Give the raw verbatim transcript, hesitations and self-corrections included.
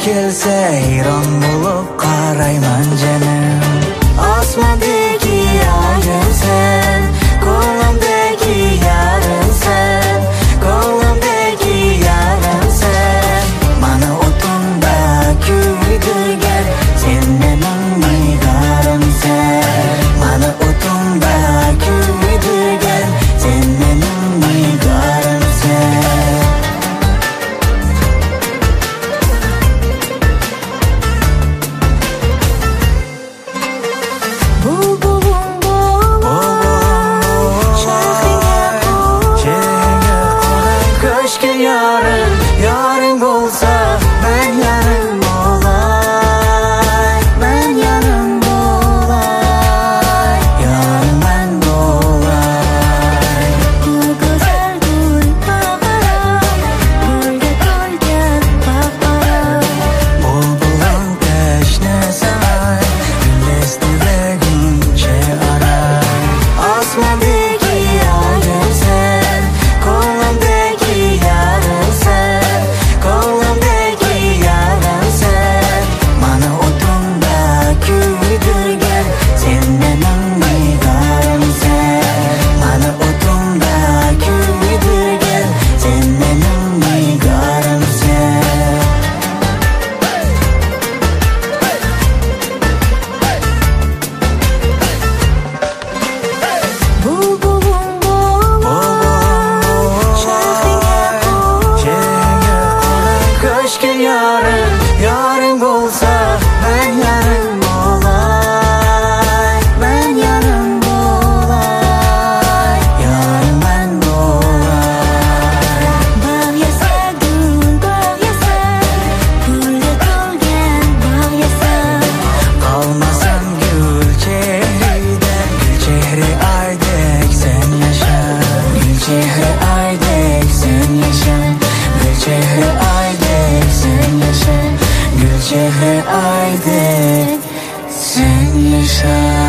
kelsa hayron bo'lib qarayman janim. Osmondagi ayimsan, ko'nglimdagi yarimsan, ko'nglimdagi yarimsan. Mana o'timda kuydirgan sen mening miygarimsan. Mana o'timda kuydirgan sen mening miygarimsan. Yarın, yarın olsa ben yarın olay, ben yarın olay, yarın ben olay. Bu güzel gül bağlara, gülge to'lgan baqara. Bulbulun teşnesi ay, güllestirguncha aray. Osmondagi ayimsan, ko'nglimdagi yarimsan, ko'nglimdagi yarimsan. Mana o'timda kuydirgan sen mening miygarimsan. Mana o'timda kuydirgan sen mening miygarimsan. Bulbulum bo'lib shahringga Senga qulay ko'shki yarın, yarın bo'lsa ben yarın olay, ben yarın olay, yarın ben olay. bog' yasa, gul bog' yasa, gulga to'lgan bog' yasa. Qalmasam gül chehrida, gül chehri aydek sen yasha, gül chehri aydek sen yasha, gül chehri aydek sen yasha, gül chehri aydek sen yasha.